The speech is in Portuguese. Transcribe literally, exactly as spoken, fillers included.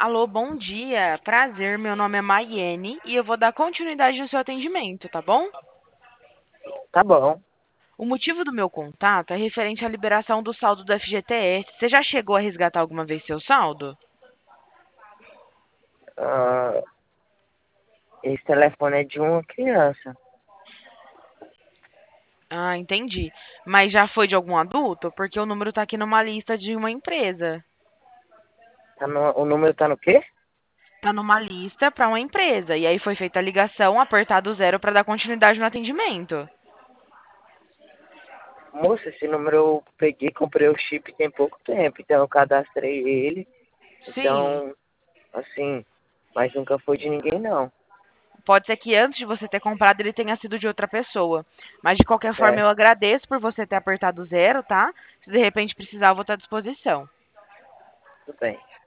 Alô, bom dia. Prazer, meu nome é Maiene e eu vou dar continuidade no seu atendimento, tá bom? Tá bom. O motivo do meu contato é referente à liberação do saldo do F G T S. Você já chegou a resgatar alguma vez seu saldo? Ah, esse telefone é de uma criança. Ah, entendi. Mas já foi de algum adulto? Porque o número tá aqui numa lista de uma empresa. Tá no- o número tá no quê? Tá numa lista para uma empresa. E aí foi feita a ligação, apertado zero para dar continuidade no atendimento. Moça, esse número eu peguei, comprei o chip tem pouco tempo, então eu cadastrei ele. Sim. Então, assim, mas nunca foi de ninguém não. Pode ser que antes de você ter comprado ele tenha sido de outra pessoa. Mas de qualquer forma É, eu agradeço por você ter apertado zero, tá? Se de repente precisar, eu vou estar à disposição. tudo bem.